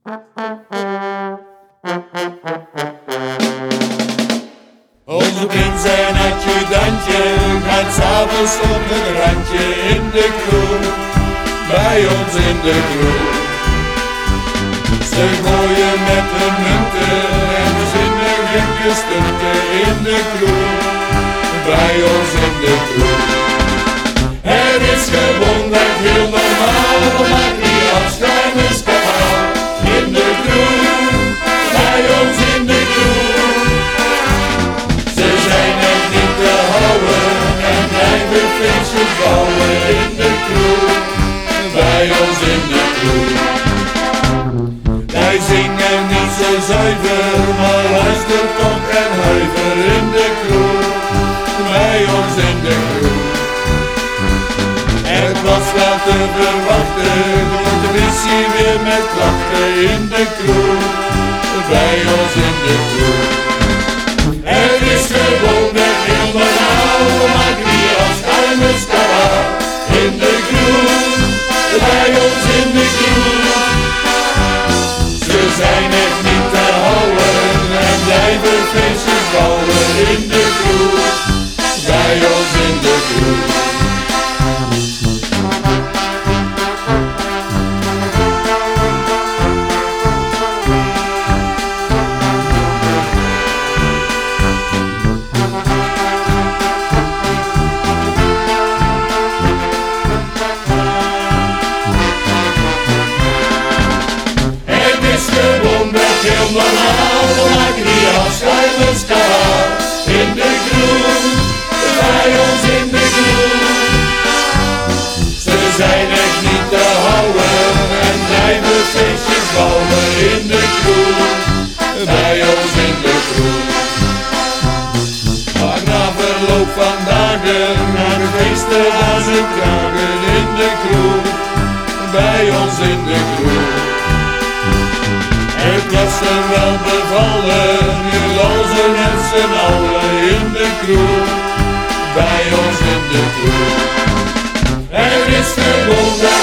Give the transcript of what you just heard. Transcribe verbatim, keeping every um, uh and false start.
Onze prins en adjudantje gaat 's avonds op het randje in de kroeg, bij ons in de kroeg. Ze gooien met de munten en de zinnige stunten in de kroeg, bij ons in de kroeg. Het is gewoon dat heel normaal, maar die afschuimers kabaal in de kroeg, bij ons in de kroeg. Ze zijn echt niet te houden en blijven feestjes bouwen in de kroeg, bij ons in de kroeg. Wij zingen niet zo zuiver, maar luister toch en huiver in de kroeg, bij ons in de kroeg. Het was wel te verwachten, want er is hier weer met klachten in de kroeg, bij ons in de kroeg. Het is gewoon net heel normaal, maar die afschuimers kabaal in de kroeg, bij ons in de kroeg. Ze zijn echt niet te houden en blijven feestjes bouwen in de kroeg, bij ons in de kroeg. Heel normaal, maak die afschuimers kabaal in de kroeg, bij ons in de kroeg. Ze zijn echt niet te houden en blijven feestjes bouwen in de kroeg, bij ons in de kroeg. Maar na verloop van dagen naar de feesten als een kragen in de kroeg, bij ons in de kroeg. Het was hem wel bevallen, nu lozen met z'n allen in de kroeg, bij ons in de kroeg. Er is gewoon